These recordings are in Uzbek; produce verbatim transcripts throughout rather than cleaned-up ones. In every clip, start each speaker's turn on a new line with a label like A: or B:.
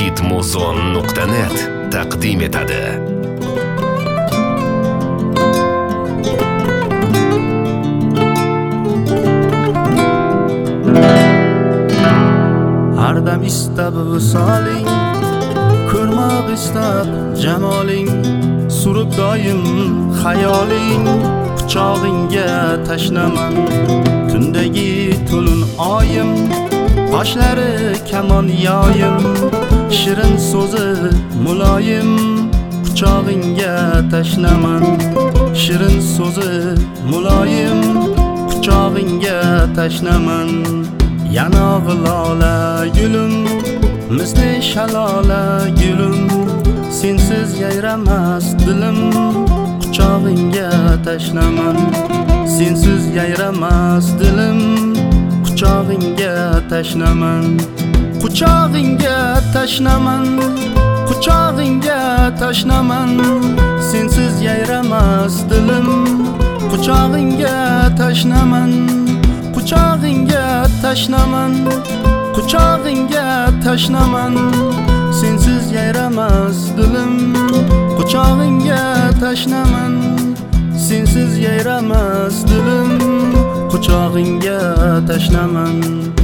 A: hitmuzon nuqta net taqdim etadi.
B: Hardam istab visoling, ko'rmoq istab jamoling, surib doim xayoling, quchog'ingga tashlaman. Tundagi to'lin oyim, qoshlari kamon yoyim, shirin so'zi muloyim, quchog'ingga tashlaman. Shirin so'zi muloyim, quchog'ingga tashlaman. Yanog'i lola gulum, misli shalola gulum, sensiz yayramas dilim, quchog'ingga tashlaman. Sensiz yayramas dilim, quchog'ingga tashlaman. Quchog'ingga tashlaman, quchog'ingga tashlaman. Sensiz yayramas dilim, quchog'ingga tashlaman. Quchog'ingga tashlaman, quchog'ingga tashlaman. Sensiz yayramas dilim, quchog'ingga tashlaman. Sensiz yayramas dilim, quchog'ingga tashlaman.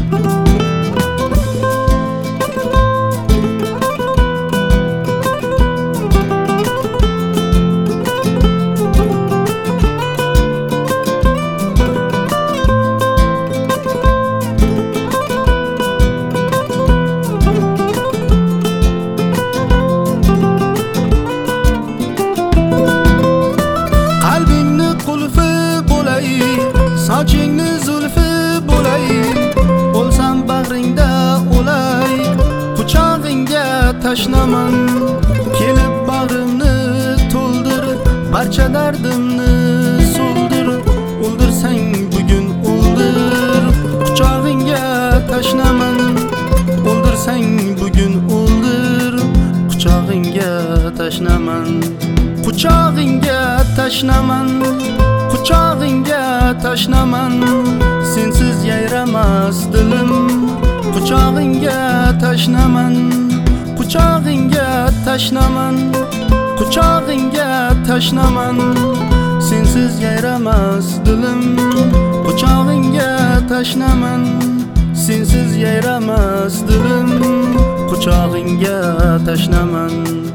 B: Sochingni zulfi bo'lay, o'lsam bag'ringda o'lay, quchog'ingga tashlaman. Kelib bag'rimni to'ldir, barcha dardimni so'ldir, o'ldirsang bugun o'ldir, quchog'ingga tashlaman. O'ldirsang bugun o'ldir, quchog'ingga tashlaman. Quchog'ingga tashlaman, quchog'ingga tashlaman. Sensiz yayramas dilim, quchog'ingga tashlaman. Quchog'ingga tashlaman, quchog'ingga tashlaman. Sensiz yayramas dilim, quchog'ingga tashlaman. Sensiz yayramas dilim, quchog'ingga tashlaman.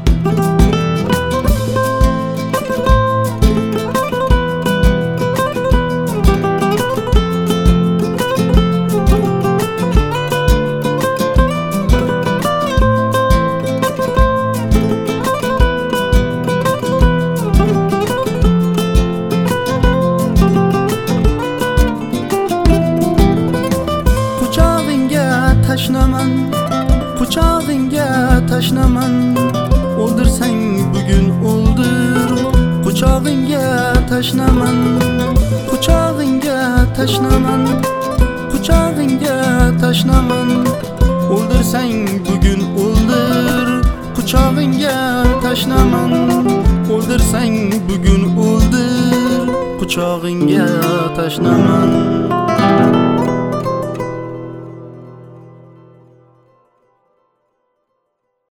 B: Tashlaman, quchog'ingga tashlaman. O'ldirsang bugun o'ldir, quchog'ingga tashlaman. Quchog'ingga tashlaman, quchog'ingga tashlaman. O'ldirsang bugun o'ldir, quchog'ingga tashlaman. O'ldirsang bugun o'ldir, quchog'ingga tashlaman.